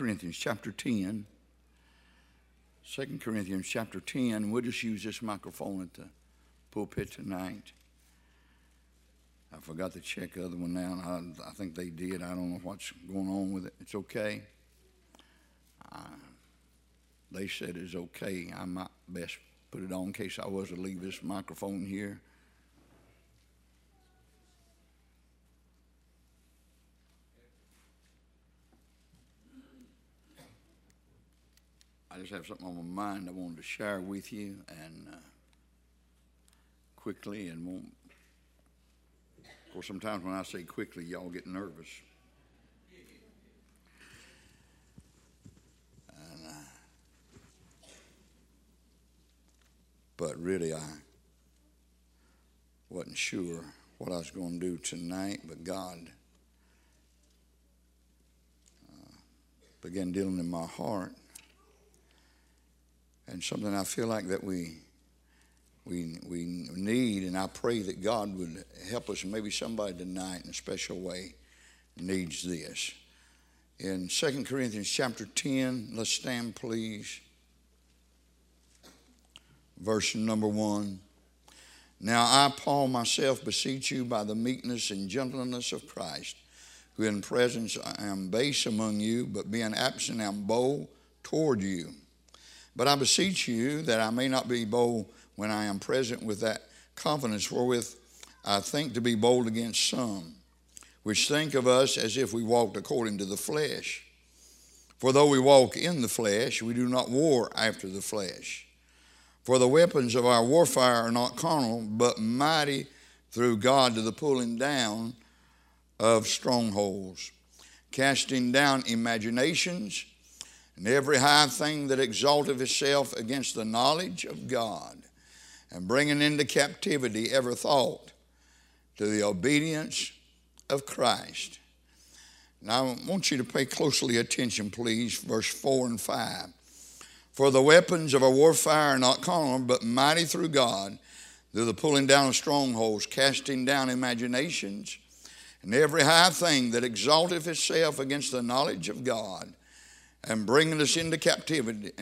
Corinthians chapter 10. 2 Corinthians chapter 10. We'll just use this microphone at the pulpit tonight. I forgot to check the other one now. I think they did. I don't know what's going on with it. It's okay. They said it's okay. I might best put it on in case I was to leave this microphone here. I just have something on my mind I wanted to share with you, and quickly, and won't. Of course, sometimes when I say quickly, y'all get nervous. But really, I wasn't sure what I was going to do tonight, but God began dealing in my heart. And something I feel like that we need, and I pray that God would help us, and maybe somebody tonight in a special way needs this. In 2 Corinthians chapter 10, let's stand please. Verse number 1. Now I, Paul, myself beseech you by the meekness and gentleness of Christ, who in presence I am base among you, but being absent I am bold toward you. But I beseech you that I may not be bold when I am present with that confidence wherewith I think to be bold against some, which think of us as if we walked according to the flesh. For though we walk in the flesh, we do not war after the flesh. For the weapons of our warfare are not carnal, but mighty through God to the pulling down of strongholds, casting down imaginations, and every high thing that exalteth itself against the knowledge of God, and bringing into captivity every thought to the obedience of Christ. Now I want you to pay closely attention, please, verse 4 and 5. For the weapons of our warfare are not carnal, but mighty through God, through the pulling down of strongholds, casting down imaginations, and every high thing that exalteth itself against the knowledge of God, and bringing into captivity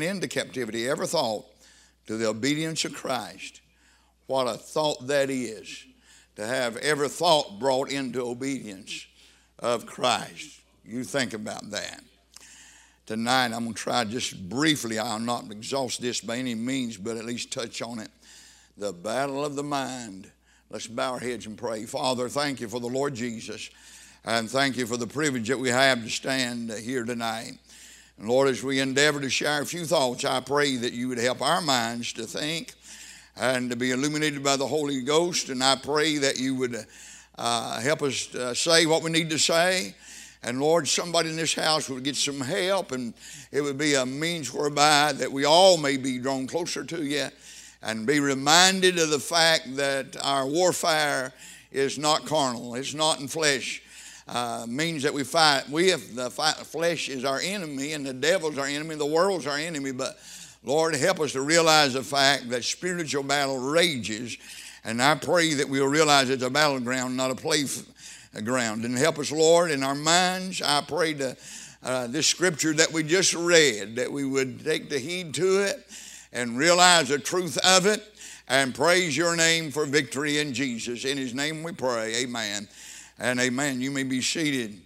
every thought to the obedience of Christ. What a thought that is, to have every thought brought into obedience of Christ. You think about that. Tonight I'm going to try just briefly, I'll not exhaust this by any means, but at least touch on it. The battle of the mind. Let's bow our heads and pray. Father, thank you for the Lord Jesus, and thank you for the privilege that we have to stand here tonight. And Lord, as we endeavor to share a few thoughts, I pray that you would help our minds to think and to be illuminated by the Holy Ghost. And I pray that you would help us say what we need to say. And Lord, somebody in this house would get some help, and it would be a means whereby that we all may be drawn closer to you and be reminded of the fact that our warfare is not carnal. It's not in flesh. Means that we fight. The flesh is our enemy, and the devil's our enemy, the world's our enemy. But Lord, help us to realize the fact that spiritual battle rages. And I pray that we'll realize it's a battleground, not a playground. And help us, Lord, in our minds. I pray to this scripture that we just read, that we would take the heed to it and realize the truth of it and praise your name for victory in Jesus. In his name we pray. Amen and amen. You may be seated.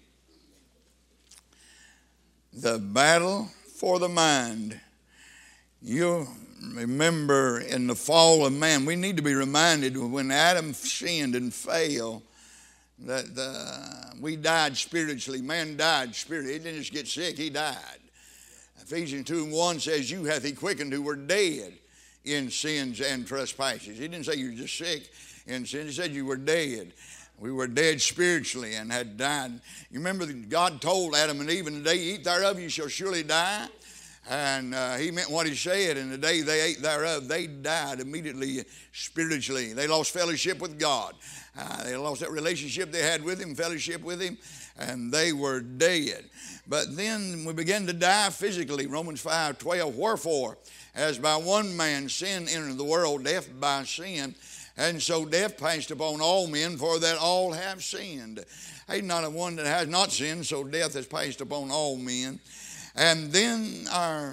The battle for the mind. You remember in the fall of man, we need to be reminded when Adam sinned and failed, that we died spiritually. Man died spiritually. He didn't just get sick, he died. Ephesians 2:1 says, you hath he quickened who were dead in sins and trespasses. He didn't say you were just sick in sin. He said you were dead. We were dead spiritually and had died. You remember that God told Adam and Eve, in the day you eat thereof, you shall surely die. And he meant what he said. And the day they ate thereof, they died immediately spiritually. They lost fellowship with God. They lost that relationship they had with him, fellowship with him, and they were dead. But then we began to die physically. Romans 5:12, wherefore, as by one man sin entered the world, death by sin, and so death passed upon all men, for that all have sinned. Ain't not a one that has not sinned, so death has passed upon all men. And then our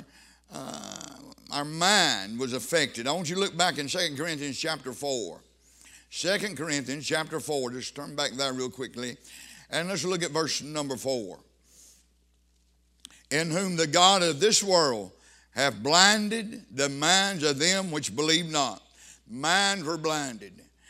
mind was affected. I want you to look back in 2 Corinthians chapter 4. 2 Corinthians chapter 4. Just turn back there real quickly. And let's look at verse number 4. In whom the God of this world hath blinded the minds of them which believe not. Minds were blinded.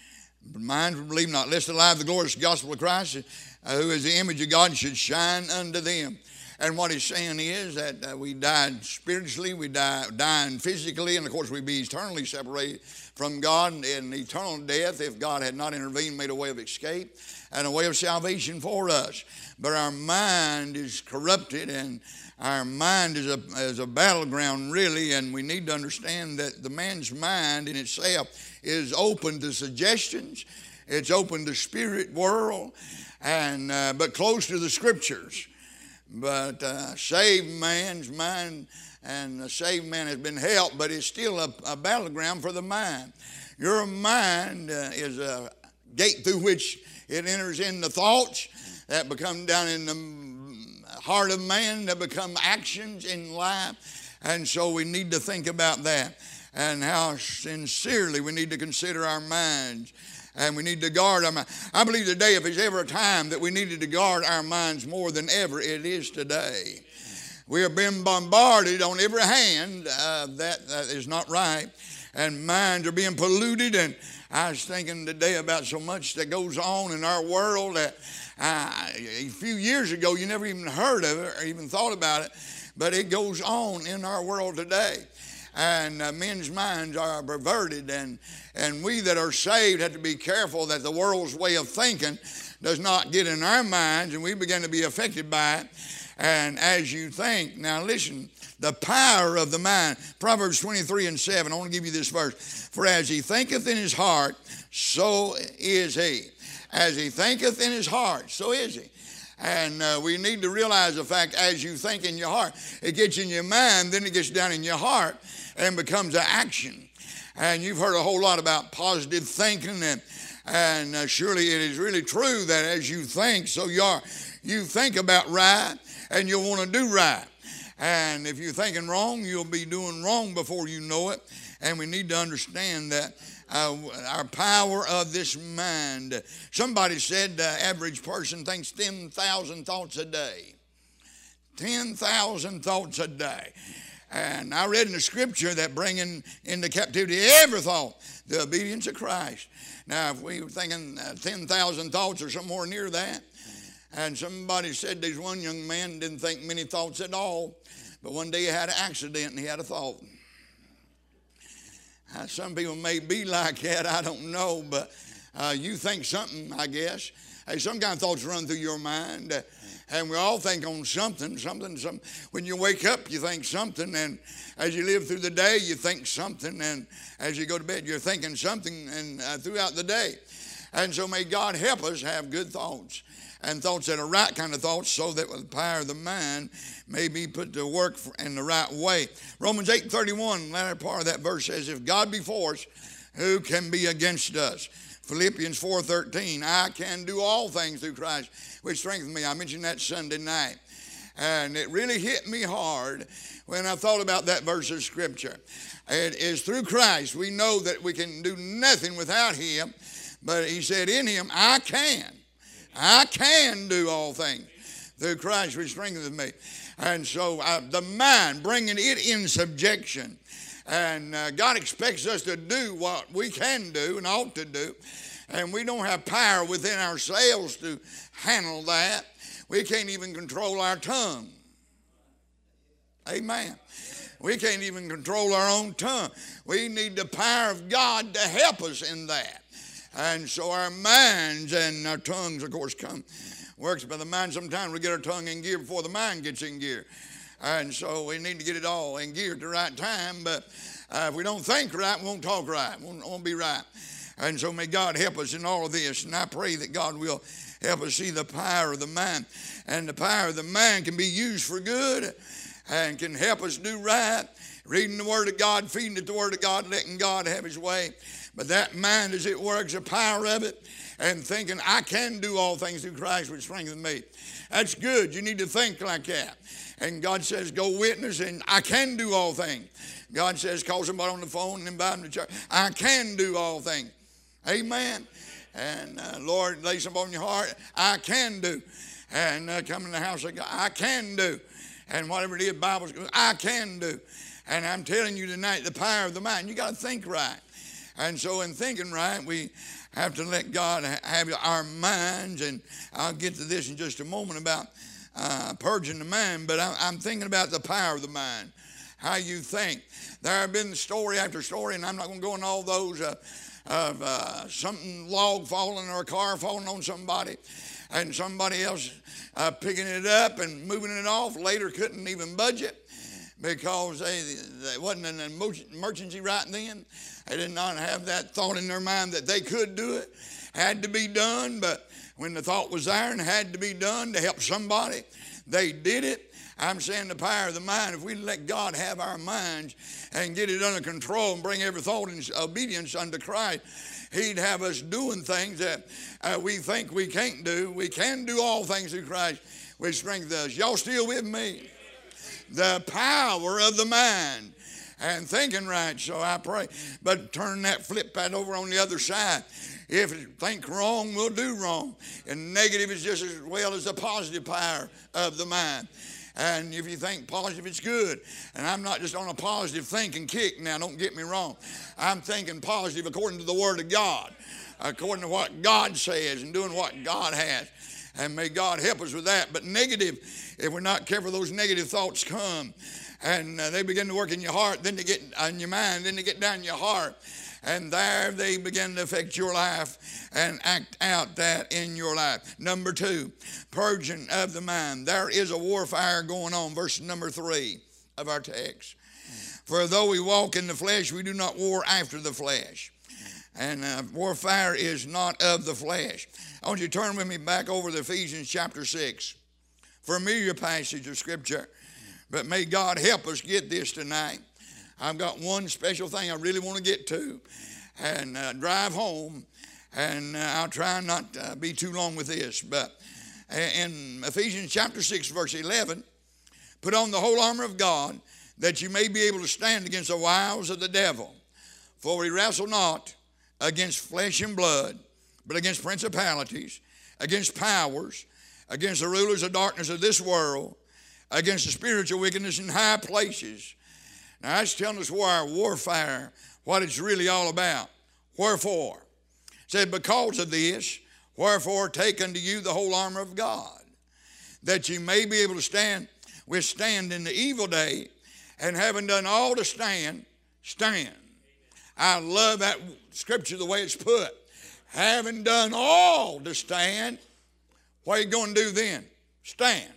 Minds were believe not. Lest the light of the glorious gospel of Christ, who is the image of God, should shine unto them. And what he's saying is that we died spiritually, we dying physically, and of course we'd be eternally separated from God in eternal death if God had not intervened, made a way of escape and a way of salvation for us. But our mind is corrupted, and our mind is a battleground, really, and we need to understand that the man's mind in itself is open to suggestions. It's open to spirit world, and but close to the Scriptures. But saved man's mind, and a saved man has been helped, but it's still a battleground for the mind. Your mind is a gate through which it enters in the thoughts that become down in the heart of man, that become actions in life. And so we need to think about that, and how sincerely we need to consider our minds. And we need to guard our mind. I believe today, if there's ever a time that we needed to guard our minds more than ever, it is today. We have been bombarded on every hand. That is not right. And minds are being polluted. And I was thinking today about so much that goes on in our world that a few years ago you never even heard of it or even thought about it. But it goes on in our world today. And men's minds are perverted, and we that are saved have to be careful that the world's way of thinking does not get in our minds, and we begin to be affected by it. And as you think, now listen, the power of the mind. Proverbs 23:7, I want to give you this verse. For as he thinketh in his heart, so is he. As he thinketh in his heart, so is he. And we need to realize the fact, as you think in your heart, it gets in your mind, then it gets down in your heart and becomes an action. And you've heard a whole lot about positive thinking, and surely it is really true that as you think, so you are. You think about right, and you'll want to do right. And if you're thinking wrong, you'll be doing wrong before you know it. And we need to understand that our power of this mind. Somebody said the average person thinks 10,000 thoughts a day. 10,000 thoughts a day. And I read in the Scripture that bringing into captivity every thought, the obedience of Christ. Now, if we were thinking 10,000 thoughts or somewhere near that, and somebody said there's one young man didn't think many thoughts at all, but one day he had an accident and he had a thought. Some people may be like that, I don't know, but you think something, I guess. Hey, some kind of thoughts run through your mind, and we all think on something. When you wake up, you think something, and as you live through the day, you think something, and as you go to bed, you're thinking something, and throughout the day. And so may God help us have good thoughts, and thoughts that are right kind of thoughts, so that with the power of the mind may be put to work in the right way. Romans 8:31, latter part of that verse says, if God be for us, who can be against us? Philippians 4:13, I can do all things through Christ, which strengthens me. I mentioned that Sunday night. And it really hit me hard when I thought about that verse of Scripture. It is through Christ. We know that we can do nothing without Him. But He said, in Him, I can do all things through Christ, which strengthens me. And so the mind, bringing it in subjection. And God expects us to do what we can do and ought to do. And we don't have power within ourselves to handle that. We can't even control our tongue. Amen. We can't even control our own tongue. We need the power of God to help us in that. And so our minds and our tongues, of course, works by the mind. Sometimes we get our tongue in gear before the mind gets in gear. And so we need to get it all in gear at the right time. But if we don't think right, we won't talk right. We won't be right. And so may God help us in all of this. And I pray that God will help us see the power of the mind. And the power of the mind can be used for good and can help us do right. Reading the Word of God, feeding it the Word of God, letting God have His way. But that mind as it works, the power of it, and thinking I can do all things through Christ which strengthens me. That's good. You need to think like that. And God says, go witness, and I can do all things. God says, call somebody on the phone and invite them to church. I can do all things. Amen. And Lord, lay something on your heart. I can do. And come in the house of God. I can do. And whatever it is, Bible's good. I can do. And I'm telling you tonight, the power of the mind. You got to think right. And so in thinking right, we have to let God have our minds. And I'll get to this in just a moment about purging the mind. But I'm thinking about the power of the mind. How you think. There have been story after story, and I'm not going to go into all those of something log falling or a car falling on somebody, and somebody else picking it up and moving it off. Later couldn't even budget because they wasn't an emergency right then. They did not have that thought in their mind that they could do it. Had to be done, but when the thought was there and had to be done to help somebody, they did it. I'm saying the power of the mind, if we let God have our minds and get it under control and bring every thought in obedience unto Christ, He'd have us doing things that we think we can't do. We can do all things through Christ which strengthens us. Y'all still with me? The power of the mind and thinking right. So I pray. But turn that flip pad over on the other side. If you think wrong, we'll do wrong. And negative is just as well as the positive power of the mind. And if you think positive, it's good. And I'm not just on a positive thinking kick now, don't get me wrong. I'm thinking positive according to the Word of God, according to what God says and doing what God has. And may God help us with that. But negative, if we're not careful, those negative thoughts come. And they begin to work in your heart, then they get in your mind, then they get down in your heart. And there they begin to affect your life and act out that in your life. Number 2, purging of the mind. There is a warfare going on. Verse number 3 of our text. For though we walk in the flesh, we do not war after the flesh. And warfare is not of the flesh. I want you to turn with me back over to Ephesians chapter 6. Familiar passage of Scripture. But may God help us get this tonight. I've got one special thing I really want to get to and drive home, and I'll try not to be too long with this. But in Ephesians chapter 6, verse 11, put on the whole armor of God that you may be able to stand against the wiles of the devil. For we wrestle not against flesh and blood, but against principalities, against powers, against the rulers of darkness of this world, against the spiritual wickedness in high places. Now that's telling us where our warfare, what it's really all about. Wherefore? It said, because of this, wherefore take unto you the whole armor of God, that you may be able to withstand in the evil day, and having done all to stand, stand. I love that scripture the way it's put. Having done all to stand, what are you going to do then? Stand.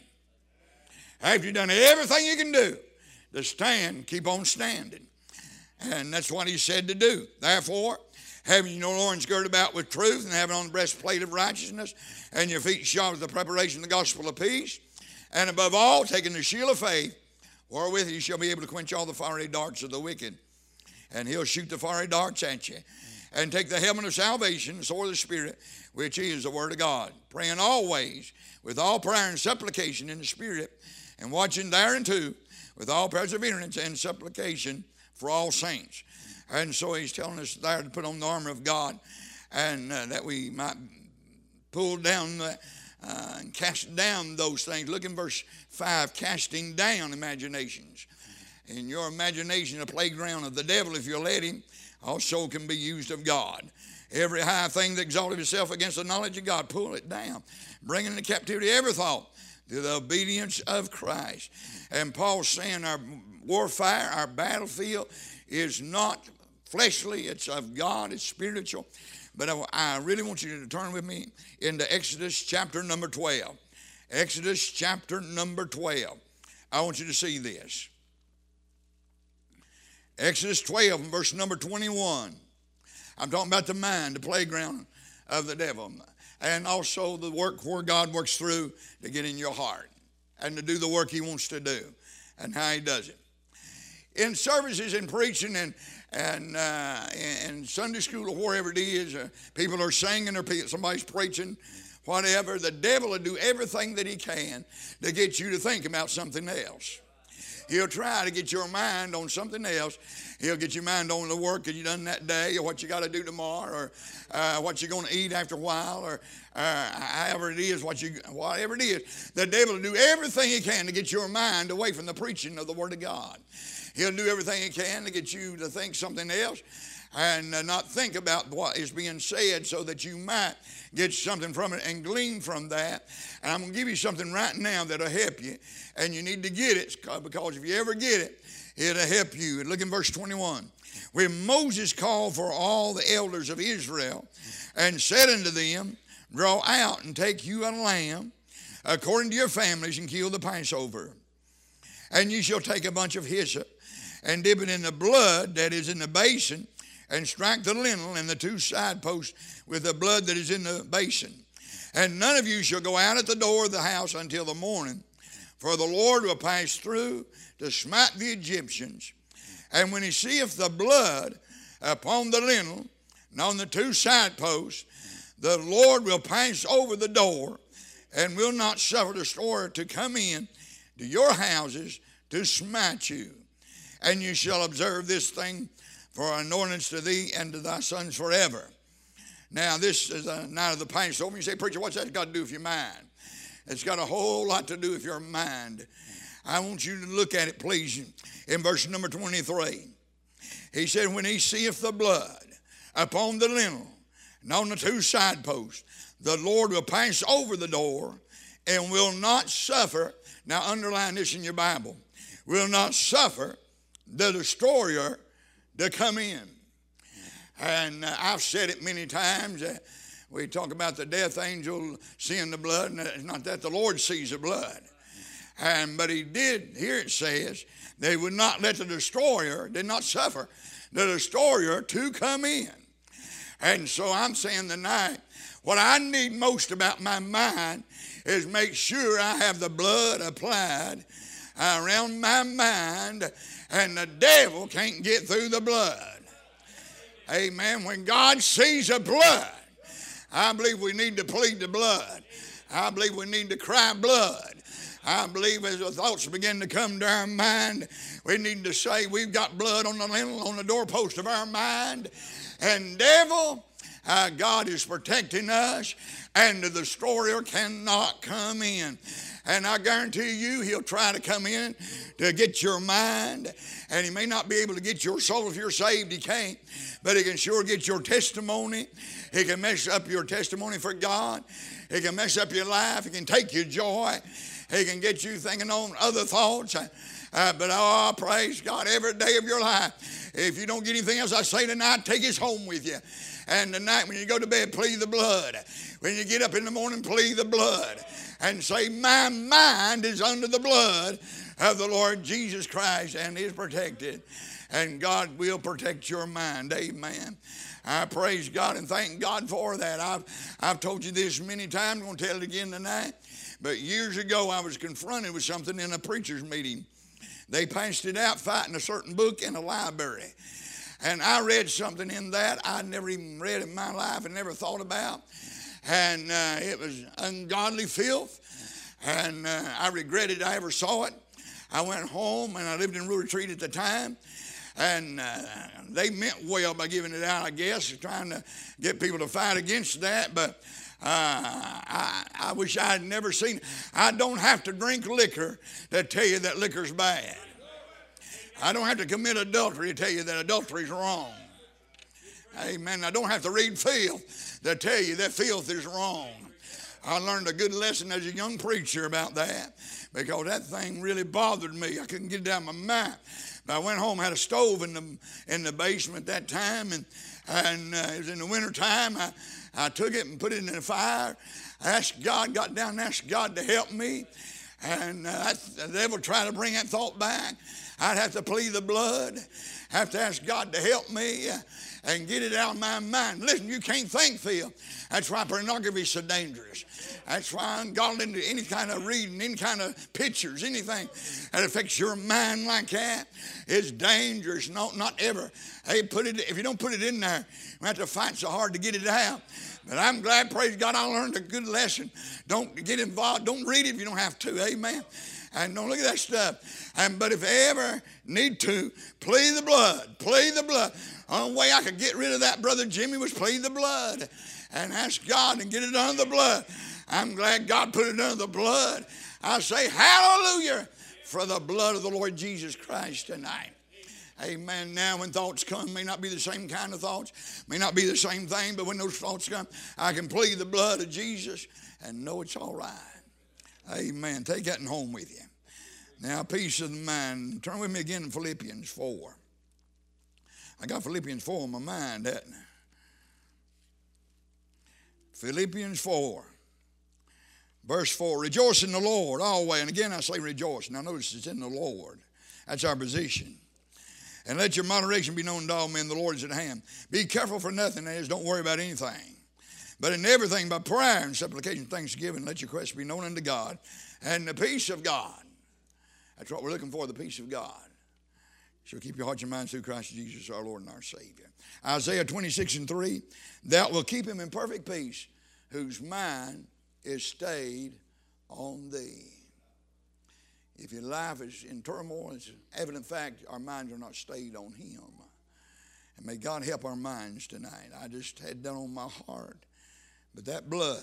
After you've done everything you can do to stand, keep on standing. And that's what he said to do. Therefore, having your loins girded about with truth, and having on the breastplate of righteousness, and your feet shod with the preparation of the gospel of peace, and above all, taking the shield of faith, wherewith you shall be able to quench all the fiery darts of the wicked. And he'll shoot the fiery darts at you. And take the helmet of salvation, the sword of the Spirit, which is the word of God. Praying always with all prayer and supplication in the Spirit, and watching thereunto with all perseverance and supplication for all saints. And so he's telling us there to put on the armor of God, and that we might pull down and cast down those things. Look in verse 5, casting down imaginations. In your imagination, a playground of the devil, if you let him, also can be used of God. Every high thing that exalted itself against the knowledge of God, pull it down. Bringing into captivity every thought to the obedience of Christ. And Paul's saying our warfare, our battlefield is not fleshly, it's of God, it's spiritual. But I really want you to turn with me into Exodus chapter number 12. Exodus chapter number 12. I want you to see this. Exodus 12, verse number 21. I'm talking about the mind, the playground of the devil. And also the work where God works through to get in your heart and to do the work he wants to do and how he does it. In services and preaching and Sunday school or wherever it is, people are singing or somebody's preaching, whatever, the devil will do everything that he can to get you to think about something else. He'll try to get your mind on something else. He'll get your mind on the work that you done that day, or what you got to do tomorrow, or what you're going to eat after a while, or however it is, whatever it is. The devil will do everything he can to get your mind away from the preaching of the Word of God. He'll do everything he can to get you to think something else and not think about what is being said, so that you might get something from it and glean from that. And I'm going to give you something right now that'll help you, and you need to get it, because if you ever get it, it'll help you. Look in verse 21. When Moses called for all the elders of Israel and said unto them, draw out and take you a lamb according to your families, and kill the Passover. And you shall take a bunch of hyssop and dip it in the blood that is in the basin, and strike the lintel and the two side posts with the blood that is in the basin. And none of you shall go out at the door of the house until the morning, for the Lord will pass through to smite the Egyptians. And when he seeth the blood upon the lintel and on the two side posts, the Lord will pass over the door, and will not suffer the destroyer to come in to your houses to smite you. And you shall observe this thing for an ordinance to thee and to thy sons forever. Now, this is a night of the Passover. You say, preacher, what's that got to do with your mind? It's got a whole lot to do with your mind. I want you to look at it, please, in verse number 23. He said, when he seeth the blood upon the lintel and on the two side posts, the Lord will pass over the door and will not suffer. Now, underline this in your Bible. Will not suffer the destroyer to come in. And I've said it many times. We talk about the death angel seeing the blood, and it's not that the Lord sees the blood. But he did, here it says, they would not let the destroyer, did not suffer the destroyer to come in. And so I'm saying tonight, what I need most about my mind is make sure I have the blood applied around my mind, and the devil can't get through the blood. Amen. When God sees the blood, I believe we need to plead the blood. I believe we need to cry blood. I believe as the thoughts begin to come to our mind, we need to say we've got blood on the lintel, on the doorpost of our mind. And devil, God is protecting us, and the destroyer cannot come in. And I guarantee you, he'll try to come in to get your mind. And he may not be able to get your soul if you're saved. He can't. But he can sure get your testimony. He can mess up your testimony for God. He can mess up your life. He can take your joy. He can get you thinking on other thoughts. But praise God, every day of your life. If you don't get anything else I say tonight, take his home with you. And tonight when you go to bed, plead the blood. When you get up in the morning, plead the blood. And say, my mind is under the blood of the Lord Jesus Christ and is protected. And God will protect your mind. Amen. I praise God and thank God for that. I've told you this many times. I'm going to tell it again tonight. But years ago, I was confronted with something in a preacher's meeting. They passed it out fighting a certain book in a library. And I read something in that I'd never even read in my life and never thought about. And it was ungodly filth. And I regretted I ever saw it. I went home, and I lived in Rural Retreat at the time. And they meant well by giving it out, I guess, trying to get people to fight against that. But I wish I had never seen it. I don't have to drink liquor to tell you that liquor's bad. I don't have to commit adultery to tell you that adultery's wrong. Amen. I don't have to read filth to tell you that filth is wrong. I learned a good lesson as a young preacher about that, because that thing really bothered me. I couldn't get it out of my mind. But I went home, had a stove in the basement at that time, and it was in the winter time. I took it and put it in the fire. I asked God, got down and asked God to help me. And the devil tried to bring that thought back. I'd have to plead the blood, have to ask God to help me. and get it out of my mind. Listen, you can't think, Phil. That's why pornography is so dangerous. That's why I'm got into any kind of reading, any kind of pictures, anything that affects your mind like that is dangerous. No, not ever. Hey, if you don't put it in there, you have to fight so hard to get it out. But I'm glad, praise God, I learned a good lesson. Don't get involved. Don't read it if you don't have to. Amen. And don't look at that stuff. But if I ever need to, plead the blood. Plead the blood. The only way I could get rid of that, Brother Jimmy, was plead the blood. And ask God and get it under the blood. I'm glad God put it under the blood. I say hallelujah for the blood of the Lord Jesus Christ tonight. Amen. Now when thoughts come, may not be the same kind of thoughts, may not be the same thing, but when those thoughts come, I can plead the blood of Jesus and know it's all right. Amen. Take that home with you. Now, peace of the mind. Turn with me again to Philippians 4. I got Philippians 4 on my mind, hadn't I? Philippians 4, verse 4. Rejoice in the Lord always. And again I say rejoice. Now notice it's in the Lord. That's our position. And let your moderation be known to all men. The Lord is at hand. Be careful for nothing, that is, don't worry about anything. But in everything, by prayer and supplication, thanksgiving, let your requests be known unto God. And the peace of God. That's what we're looking for, the peace of God. So keep your hearts and minds through Christ Jesus, our Lord and our Savior. Isaiah 26:3, thou wilt keep him in perfect peace, whose mind is stayed on thee. If your life is in turmoil, it's an evident fact our minds are not stayed on him. And may God help our minds tonight. I just had that on my heart. But that blood,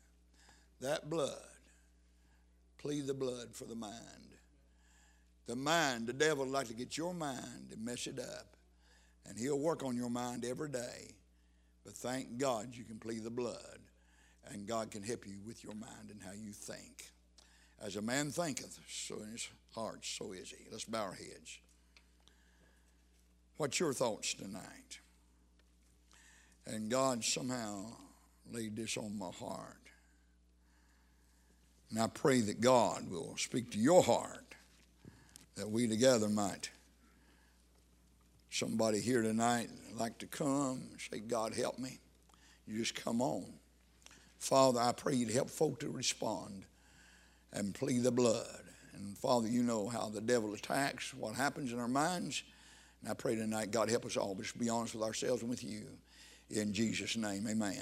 plead the blood for the mind. The mind, the devil would like to get your mind and mess it up. And he'll work on your mind every day. But thank God you can plead the blood. And God can help you with your mind and how you think. As a man thinketh, so in his heart, so is he. Let's bow our heads. What's your thoughts tonight? And God somehow laid this on my heart. And I pray that God will speak to your heart, that we together might. Somebody here tonight like to come and say, God help me. You just come on. Father, I pray you to help folk to respond and plead the blood. And Father, you know how the devil attacks, what happens in our minds. And I pray tonight, God help us all just be honest with ourselves and with you. In Jesus' name, amen.